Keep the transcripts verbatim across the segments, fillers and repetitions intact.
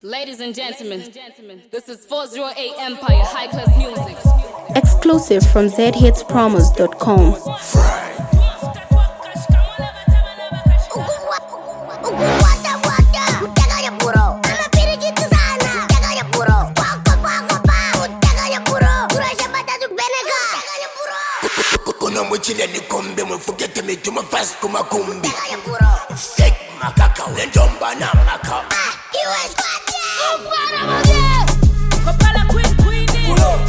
Ladies and gentlemen, this is four oh eight Empire High Class Music. Exclusive from z hits promos dot com. Kuna mwichile ni kombe mfukete mituma fast kuma kumbi Fake makaka ulendomba na maka Kopala queen queenie. Pull up.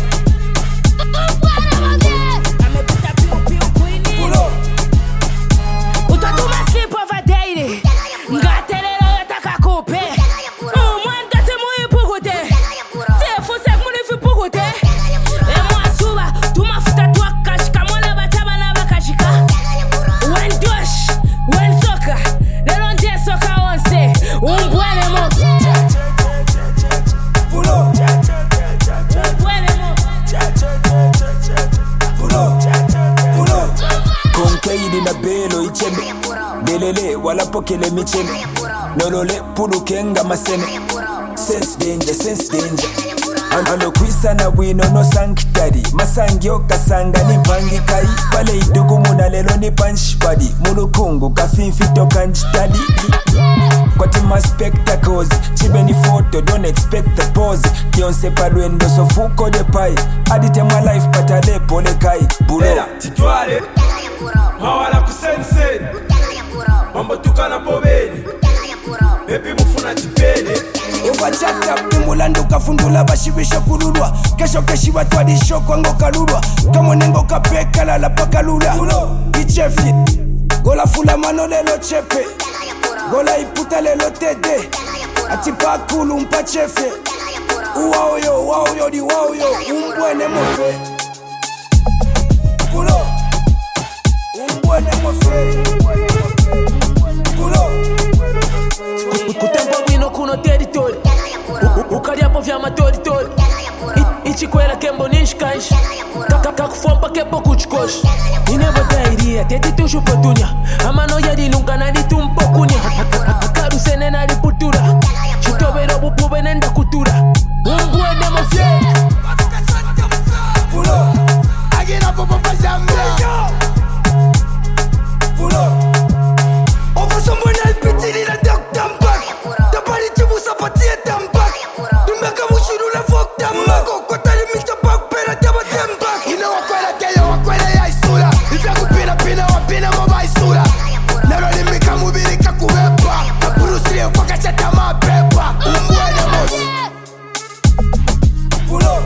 Amepita piu piu queenie. Pull up. Utatuma sleep over daily. Ngatelelo yataka kupe. Umwanda timu ipugute. Tefu sek munifi pugute. Emo asuba tumafuta twakashika mwana bataba na bakashika. When dosh, when soka. Lelo nje soka onse. Umbwene mo. Pull up. Umbwene mo. Pull up. Pull up. Konkeidi na belo icheme Delele wala pokele micheme Nolole pulu kenga maseme Sense danger, sense danger Alo kwisa na wino no sanctuary Masangyo kasanga ni pangi kai Pale idugu muna lelo ni punch body Mulukungu kafinfito kanjitali Kwa tima spectacles Chibe ni photo, don't expect the pose Kionse palwendo so fuko de pai Adite my life patale pole kai Bulo Ela, titwale Mawala kusense Mambo tukana poveni Baby mufuna chipele Uvachata pimulandu kafundula bashibisha kululwa Kesho keshiwa twadisho kwango kalulwa Kamonengo kapeka lala pakalula Ichefi Gola fula mano lelo chepe Gola iputa lelo tede Atipa kulu mpa chefe Uwaoyo, uwaoyo di uwaoyo Umbwene mofe Pulo Umbwene mofe Pulo Kutempo wino kuno territory Ukariapo vyama toritori Ichikwela kembo nishkansh Kakufompa kembo kuchkosh Inebo dairia teti tushu potunya Amano yadi nunca nadi tumpo kunya Karusene nadi putura Chutobero bupube nenda kutura Umbwene mofye Pulo Agina popo pazambra Pulo Ovo sombona alpitiri na dok tambak Dabari chibu sapati ya tambak Dumeka mushuru la fok tambak Kotari mita bak pera taba tambak Ina wakwela keyo wakwela ya isura Ifya kupina pina wapina maba isura Nero limika mubiri kakuwepa Kapurusiri ufaka chata mapepa Umbwene mosi Pulo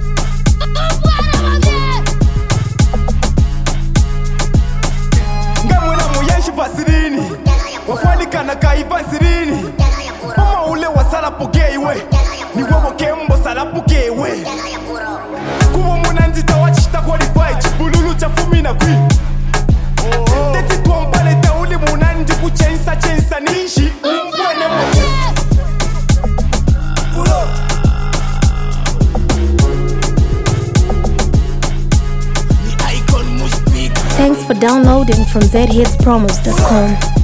Ngamuna muyenshi pasirini Wafwanika na kaiva sirini Mama ule wasala pokeiwe Ni webo kembo sala pokewe Kubo muna nzita wachita qualify Chibululu chafumi na kwi Teti tuambale tauli muna ndi kuchensa chensa nishi Umbwene moke Pulo Ni icon must speak Thanks for downloading from z hits promos dot com.